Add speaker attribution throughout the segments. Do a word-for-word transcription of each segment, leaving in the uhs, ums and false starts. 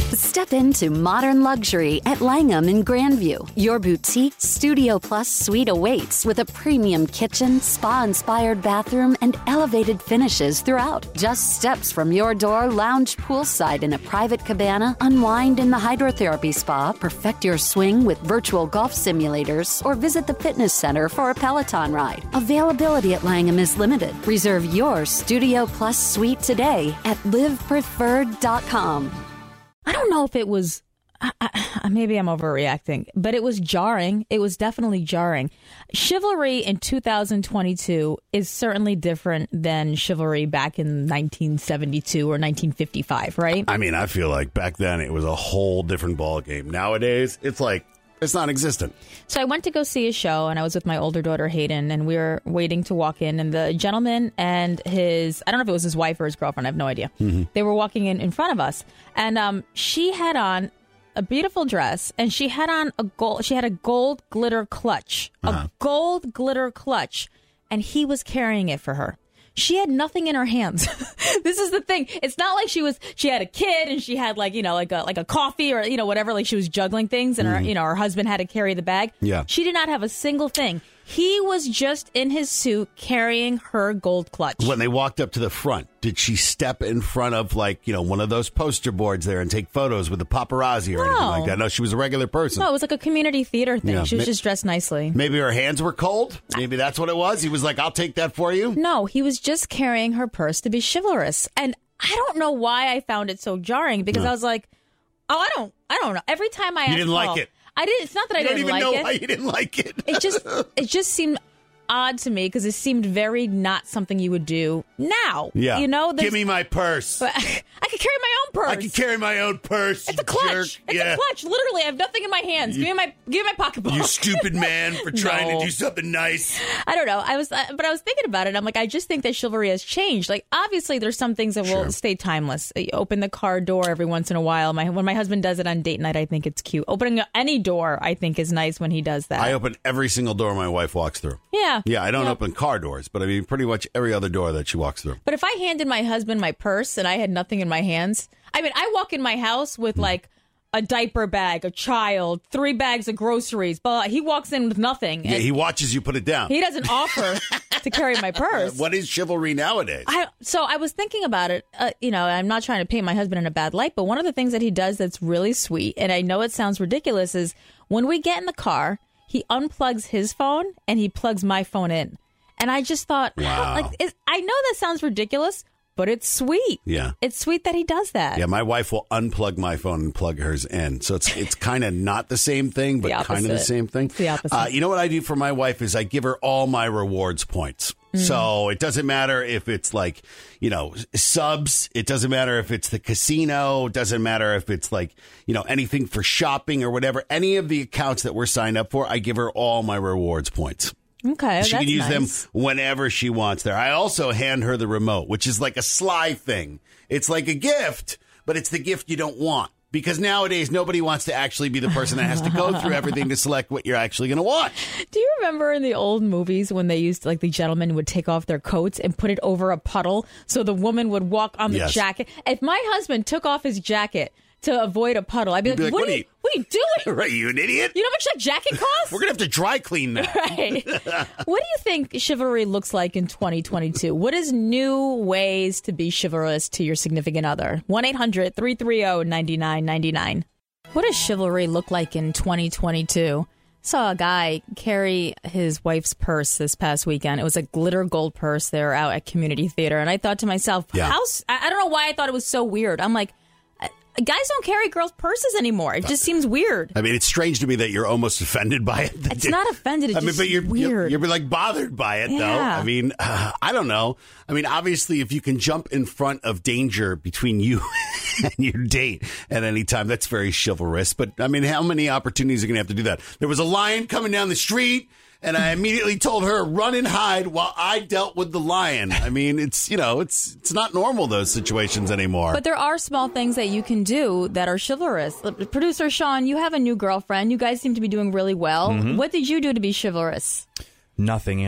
Speaker 1: Step into modern luxury at Langham in Grandview. Your boutique Studio Plus suite awaits with a premium kitchen, spa-inspired bathroom, and elevated finishes throughout. Just steps from your door, lounge poolside in a private cabana, unwind in the hydrotherapy spa, perfect your swing with virtual golf simulators, or visit the fitness center for a Peloton ride. Availability at Langham is limited. Reserve your Studio Plus suite today at live preferred dot com.
Speaker 2: I don't know if it was, I, I, maybe I'm overreacting, but it was jarring. It was definitely jarring. Chivalry in two thousand twenty-two is certainly different than chivalry back in nineteen seventy-two or nineteen fifty-five, right?
Speaker 3: I mean, I feel like back then it was a whole different ball game. Nowadays, it's like, it's non-existent.
Speaker 2: So I went to go see a show, and I was with my older daughter, Hayden, and we were waiting to walk in. And the gentleman and his, I don't know if it was his wife or his girlfriend, I have no idea. Mm-hmm. They were walking in in front of us. And um, she had on a beautiful dress, and she had on a gold, she had a gold glitter clutch, uh-huh. a gold glitter clutch, and he was carrying it for her. She had nothing in her hands. This is the thing. It's not like she was, she had a kid and she had like, you know, like a, like a coffee or, you know, whatever, like she was juggling things and mm. her, you know, her husband had to carry the bag.
Speaker 3: Yeah.
Speaker 2: She did not have a single thing. He was just in his suit carrying her gold clutch.
Speaker 3: When they walked up to the front, did she step in front of like, you know, one of those poster boards there and take photos with the paparazzi or
Speaker 2: no.
Speaker 3: anything like that? No, she was a regular person.
Speaker 2: No, it was like a community theater thing. Yeah. She was Ma- just dressed nicely.
Speaker 3: Maybe her hands were cold. Maybe that's what it was. He was like, I'll take that for you.
Speaker 2: No, he was just carrying her purse to be chivalrous. And I don't know why I found it so jarring because no. I was like, oh, I don't, I don't know. Every time I
Speaker 3: You
Speaker 2: asked
Speaker 3: didn't
Speaker 2: Paul,
Speaker 3: like it.
Speaker 2: I didn't. It's not that I
Speaker 3: you
Speaker 2: didn't like it.
Speaker 3: don't even know why you didn't like it.
Speaker 2: It just, it just seemed odd to me because it seemed very not something you would do now.
Speaker 3: Yeah,
Speaker 2: you know,
Speaker 3: give me my purse.
Speaker 2: I could carry my own purse.
Speaker 3: I could carry my own purse.
Speaker 2: It's a clutch.
Speaker 3: Jerk.
Speaker 2: It's
Speaker 3: yeah.
Speaker 2: a clutch. Literally, I have nothing in my hands.
Speaker 3: You,
Speaker 2: give me my, give me my pocketbook.
Speaker 3: You stupid man for trying
Speaker 2: no.
Speaker 3: to do something nice.
Speaker 2: I don't know. I was, uh, but I was thinking about it. I'm like, I just think that chivalry has changed. Like, obviously, there's some things that will
Speaker 3: sure.
Speaker 2: stay timeless. You open the car door every once in a while. My when my husband does it on date night, I think it's cute. Opening any door, I think, is nice when he does that.
Speaker 3: I open every single door my wife walks through.
Speaker 2: Yeah,
Speaker 3: yeah. I don't
Speaker 2: yeah.
Speaker 3: open car doors, but I mean pretty much every other door that she walks through.
Speaker 2: But if I handed my husband my purse and I had nothing in my hands, I mean, I walk in my house with mm. like a diaper bag, a child, three bags of groceries, but he walks in with nothing.
Speaker 3: Yeah, he watches you put it down.
Speaker 2: He doesn't offer to carry my purse.
Speaker 3: What is chivalry nowadays?
Speaker 2: I, so I was thinking about it. Uh, you know, I'm not trying to paint my husband in a bad light, but one of the things that he does that's really sweet, and I know it sounds ridiculous, is when we get in the car, he unplugs his phone and he plugs my phone in. And I just thought,
Speaker 3: wow.
Speaker 2: like, it, I know that sounds ridiculous, but it's sweet.
Speaker 3: Yeah.
Speaker 2: It's sweet that he does that.
Speaker 3: Yeah, my wife will unplug my phone and plug hers in. So it's it's kind of not the same thing, but kind of the same thing.
Speaker 2: It's the opposite.
Speaker 3: Uh, you know what I do for my wife is I give her all my rewards points. Mm. So it doesn't matter if it's like, you know, subs. It doesn't matter if it's the casino. It doesn't matter if it's like, you know, anything for shopping or whatever. Any of the accounts that we're signed up for, I give her all my rewards points.
Speaker 2: Okay,
Speaker 3: she
Speaker 2: that's
Speaker 3: can use
Speaker 2: nice.
Speaker 3: them whenever she wants there. I also hand her the remote, which is like a sly thing. It's like a gift, but it's the gift you don't want. Because nowadays, nobody wants to actually be the person that has to go through everything to select what you're actually going to watch.
Speaker 2: Do you remember in the old movies when they used to, like, the gentlemen would take off their coats and put it over a puddle so the woman would walk on the
Speaker 3: yes.
Speaker 2: jacket? If my husband took off his jacket to avoid a puddle, I'd be, like,
Speaker 3: be like,
Speaker 2: what,
Speaker 3: what
Speaker 2: are you, what are you doing?
Speaker 3: Right, you an idiot?
Speaker 2: You know how much that jacket costs?
Speaker 3: We're going to have to dry clean that.
Speaker 2: Right. What do you think chivalry looks like in twenty twenty-two? What is new ways to be chivalrous to your significant other? one eight hundred three three zero nine nine nine nine. What does chivalry look like in twenty twenty-two? Saw a guy carry his wife's purse this past weekend. It was a glitter gold purse. They were out at Community Theater. And I thought to myself,
Speaker 3: yeah.
Speaker 2: how, I don't know why I thought it was so weird. I'm like, guys don't carry girls' purses anymore. It just seems weird.
Speaker 3: I mean, it's strange to me that you're almost offended by it.
Speaker 2: It's not offended. It's
Speaker 3: I mean,
Speaker 2: just
Speaker 3: but you're,
Speaker 2: weird.
Speaker 3: You're, you're like bothered by it,
Speaker 2: yeah.
Speaker 3: though. I mean, uh, I don't know. I mean, obviously, if you can jump in front of danger between you and your date at any time, that's very chivalrous. But I mean, how many opportunities are you going to have to do that? There was a lion coming down the street. And I immediately told her, run and hide while I dealt with the lion. I mean, it's, you know, it's it's not normal, those situations anymore.
Speaker 2: But there are small things that you can do that are chivalrous. Producer Sean, you have a new girlfriend. You guys seem to be doing really well. Mm-hmm. What did you do to be chivalrous?
Speaker 4: Nothing, Anna.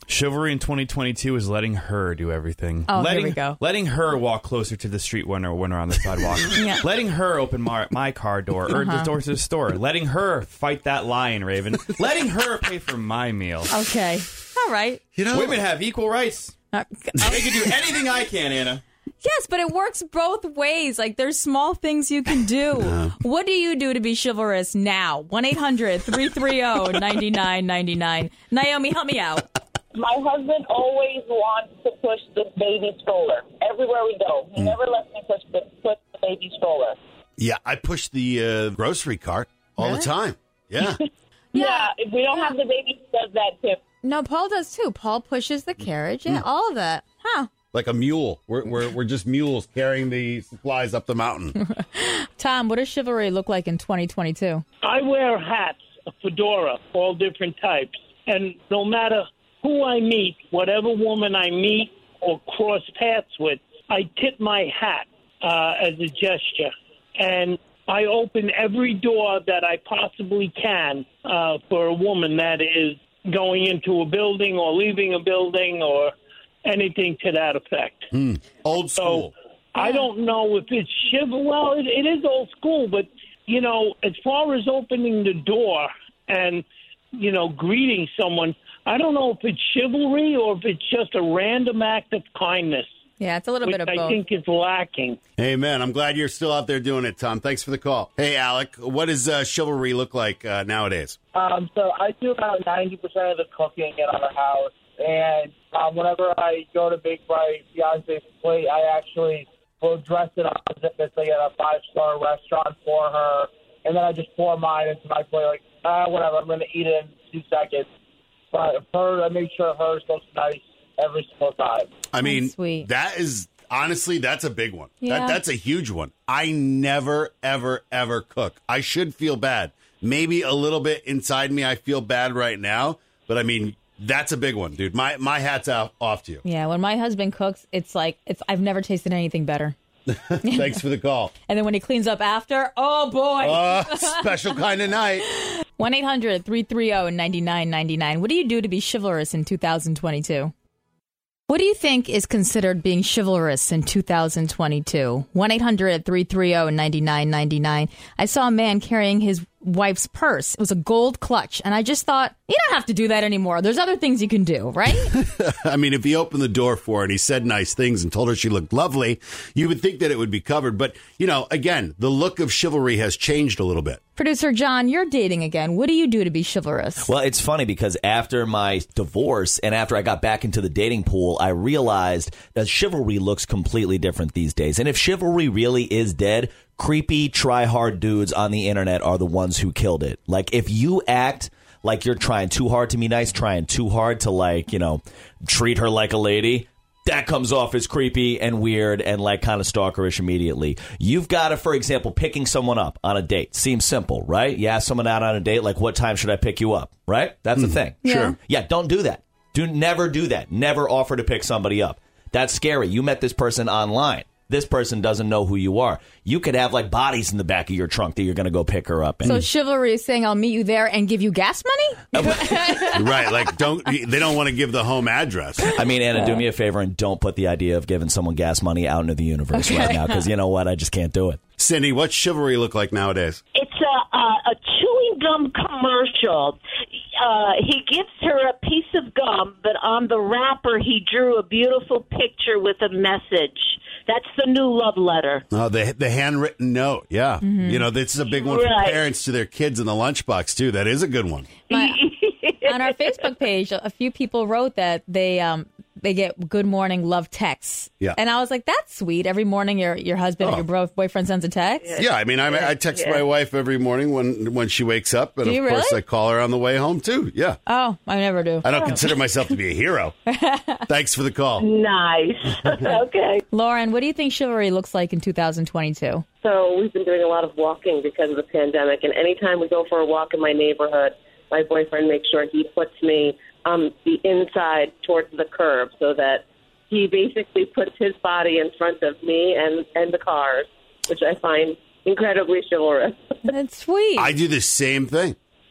Speaker 4: Chivalry in twenty twenty-two is letting her do everything.
Speaker 2: Oh,
Speaker 4: letting,
Speaker 2: here we go.
Speaker 4: Letting her walk closer to the street when we're, when we're on the sidewalk.
Speaker 2: Yeah.
Speaker 4: Letting her open my, my car door or
Speaker 2: Uh-huh.
Speaker 4: the door to the store. Letting her fight that lion, Raven. Letting her pay for my meal.
Speaker 2: Okay. All right.
Speaker 3: You know,
Speaker 4: Women have equal rights.
Speaker 2: Uh,
Speaker 4: They can do anything I can, Anna.
Speaker 2: yes, but it works both ways. Like, there's small things you can do. What do you do to be chivalrous now? one eight hundred three three zero nine nine nine nine. Naomi, help me out.
Speaker 5: My husband always wants to push the baby stroller everywhere we go. He mm. never lets me push the, push the baby stroller.
Speaker 3: Yeah, I push the uh, grocery cart all really? the time. Yeah.
Speaker 5: yeah. yeah, if we don't have the baby, he does that too.
Speaker 2: No, Paul does too. Paul pushes the carriage and mm. all of that. Huh.
Speaker 3: Like a mule. We're, we're, we're just mules carrying the supplies up the mountain.
Speaker 2: Tom, what does chivalry look like in twenty twenty-two?
Speaker 6: I wear hats, a fedora, all different types. And no matter who I meet, whatever woman I meet or cross paths with, I tip my hat uh, as a gesture. And I open every door that I possibly can uh, for a woman that is going into a building or leaving a building or anything to that effect.
Speaker 3: Mm. Old school.
Speaker 6: So I don't know if it's chivalry. Well, it, it is old school, but, you know, as far as opening the door and, you know, greeting someone, I don't know if it's chivalry or if it's just a random act of kindness.
Speaker 2: Yeah, it's a little bit of both.
Speaker 6: I think is lacking.
Speaker 3: Amen. I'm glad you're still out there doing it, Tom. Thanks for the call. Hey, Alec, what does uh, chivalry look like uh, nowadays?
Speaker 7: Um, so I do about ninety percent of the cooking in our house. And um, whenever I go to bake my fiance's plate, I actually will dress it up as if it's like at a five-star restaurant for her. And then I just pour mine into my plate like, ah, whatever, I'm going to eat it in two seconds. But her, I make sure hers looks nice every single time.
Speaker 3: I mean,
Speaker 2: sweet.
Speaker 3: That is, honestly, that's a big one.
Speaker 2: Yeah.
Speaker 3: That, that's a huge one. I never, ever, ever cook. I should feel bad. Maybe a little bit inside me I feel bad right now. But, I mean, that's a big one, dude. My my hat's out, off to you.
Speaker 2: Yeah, when my husband cooks, it's like, it's I've never tasted anything better.
Speaker 3: Thanks for the call.
Speaker 2: And then when he cleans up after, oh, boy.
Speaker 3: Uh, special kind of night.
Speaker 2: one eight hundred three three zero nine nine nine nine. What do you do to be chivalrous in two thousand twenty-two? What do you think is considered being chivalrous in two thousand twenty-two? one eight hundred three three zero nine nine nine nine. I saw a man carrying his wife's purse. It was a gold clutch. And I just thought, you don't have to do that anymore. There's other things you can do, right?
Speaker 3: I mean, if he opened the door for her and he said nice things and told her she looked lovely, you would think that it would be covered. But, you know, again, the look of chivalry has changed a little bit.
Speaker 2: Producer John, you're dating again. What do you do to be chivalrous?
Speaker 8: Well, it's funny because after my divorce and after I got back into the dating pool, I realized that chivalry looks completely different these days. And if chivalry really is dead, creepy, try-hard dudes on the internet are the ones who killed it. Like, if you act like you're trying too hard to be nice, trying too hard to, like, you know, treat her like a lady, that comes off as creepy and weird and, like, kind of stalkerish immediately. You've got to, for example, picking someone up on a date. Seems simple, right? You ask someone out on a date, like, what time should I pick you up, right? That's the thing.
Speaker 2: Yeah.
Speaker 8: Sure. Yeah, don't do that. Do never do that. Never offer to pick somebody up. That's scary. You met this person online. This person doesn't know who you are. You could have, like, bodies in the back of your trunk that you're going to go pick her up. And
Speaker 2: so chivalry is saying, I'll meet you there and give you gas money?
Speaker 3: Right. Like, don't they don't want to give the home address.
Speaker 8: I mean, Anna, do me a favor and don't put the idea of giving someone gas money out into the universe
Speaker 2: Okay.
Speaker 8: right now, because you know what? I just can't do it.
Speaker 3: Cindy, what's chivalry look like nowadays?
Speaker 5: It's a, a, a chewing gum commercial. Uh, he gives her a piece of gum, but on the wrapper he drew a beautiful picture with a message. That's the new love letter.
Speaker 3: Oh, the the handwritten note. Yeah.
Speaker 2: Mm-hmm.
Speaker 3: You know, this is a big one
Speaker 5: Right.
Speaker 3: for parents to their kids in the lunchbox, too. That is a good one.
Speaker 2: My- on our Facebook page, a few people wrote that they um they get good morning love texts.
Speaker 3: Yeah.
Speaker 2: And I was like, that's sweet. Every morning your your husband
Speaker 3: Oh.
Speaker 2: or your bro- boyfriend sends a text.
Speaker 3: Yeah, I mean, I, I text my wife every morning when when she wakes up, and
Speaker 2: Do
Speaker 3: of
Speaker 2: you
Speaker 3: course
Speaker 2: really?
Speaker 3: I call her on the way home too. Yeah,
Speaker 2: Oh, I never do.
Speaker 3: I don't consider myself to be a hero. Thanks for the call.
Speaker 5: Nice. Okay.
Speaker 2: Lauren, what do you think chivalry looks like in two thousand twenty-two?
Speaker 9: So we've been doing a lot of walking because of the pandemic, and anytime we go for a walk in my neighborhood, my boyfriend makes sure he puts me um, the inside towards the curb so that he basically puts his body in front of me and, and the cars, which I find incredibly chivalrous.
Speaker 2: That's sweet.
Speaker 3: I do the same thing.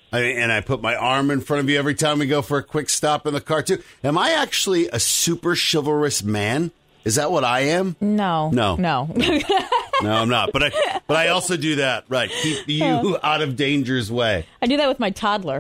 Speaker 3: I, and I put my arm in front of you every time we go for a quick stop in the car, too. Am I actually a super chivalrous man? Is that what I am?
Speaker 2: No.
Speaker 3: No.
Speaker 2: No.
Speaker 3: No, I'm not. But I but I also do that. Right. Keep you out of danger's way.
Speaker 2: I do that with my toddler.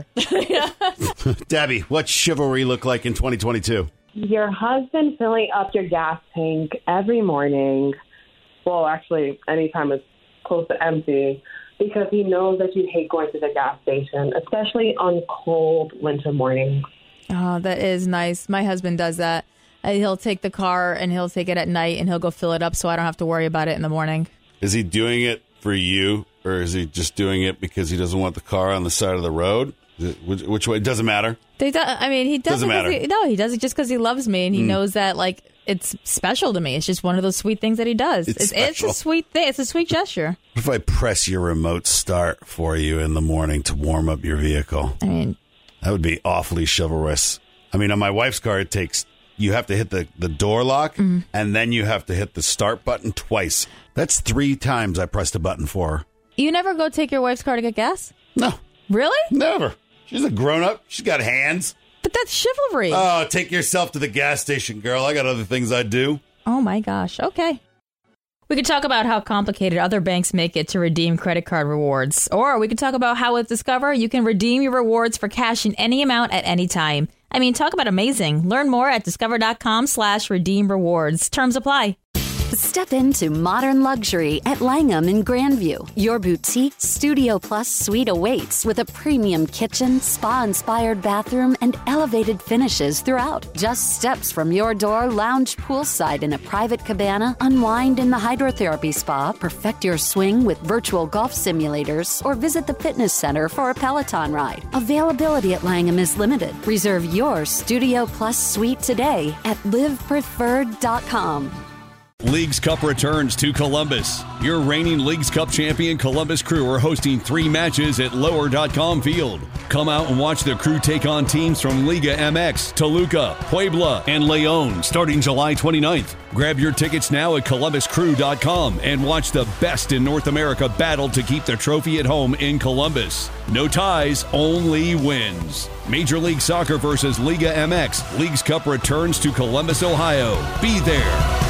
Speaker 3: Debbie, what's chivalry look like in twenty twenty-two?
Speaker 10: Your husband filling up your gas tank every morning. Well, actually, anytime it's close to empty, because he knows that you hate going to the gas station, especially on cold winter mornings.
Speaker 2: Oh, that is nice. My husband does that. Uh, He'll take the car and he'll take it at night and he'll go fill it up so I don't have to worry about it in the morning.
Speaker 3: Is he doing it for you, or is he just doing it because he doesn't want the car on the side of the road? Is it, which, which way? It doesn't matter.
Speaker 2: They do, I mean, he does
Speaker 3: Doesn't
Speaker 2: it 'cause
Speaker 3: matter.
Speaker 2: He, no, he does it just because he loves me and he
Speaker 3: Mm.
Speaker 2: knows that, like, it's special to me. It's just one of those sweet things that he does.
Speaker 3: It's
Speaker 2: It's, it's
Speaker 3: special.
Speaker 2: a sweet thing. It's a sweet gesture.
Speaker 3: What if I press your remote start for you in the morning to warm up your vehicle?
Speaker 2: I mean,
Speaker 3: that would be awfully chivalrous. I mean, on my wife's car, it takes, you have to hit the, the door lock,
Speaker 2: Mm-hmm.
Speaker 3: and then you have to hit the start button twice. That's three times I pressed a button for her.
Speaker 2: You never go take your wife's car to get gas?
Speaker 3: No.
Speaker 2: Really?
Speaker 3: Never. She's a grown-up. She's got hands.
Speaker 2: But that's chivalry.
Speaker 3: Oh, take yourself to the gas station, girl. I got other things I do.
Speaker 2: Oh, my gosh. Okay. We could talk about how complicated other banks make it to redeem credit card rewards. Or we could talk about how with Discover, you can redeem your rewards for cash in any amount at any time. I mean, talk about amazing. Learn more at discover.com slash redeem rewards. Terms apply.
Speaker 1: Step into modern luxury at Langham in Grandview. Your boutique Studio Plus suite awaits with a premium kitchen, spa-inspired bathroom, and elevated finishes throughout. Just steps from your door, lounge poolside in a private cabana, unwind in the hydrotherapy spa, perfect your swing with virtual golf simulators, or visit the fitness center for a Peloton ride. Availability at Langham is limited. Reserve your Studio Plus suite today at live preferred dot com.
Speaker 11: Leagues Cup returns to Columbus. Your reigning Leagues Cup champion Columbus Crew are hosting three matches at lower dot com Field. Come out and watch the Crew take on teams from Liga M X, Toluca, Puebla, and León starting July twenty-ninth. Grab your tickets now at columbus crew dot com and watch the best in North America battle to keep the trophy at home in Columbus. No ties, only wins. Major League Soccer versus Liga M X. Leagues Cup returns to Columbus, Ohio. Be there.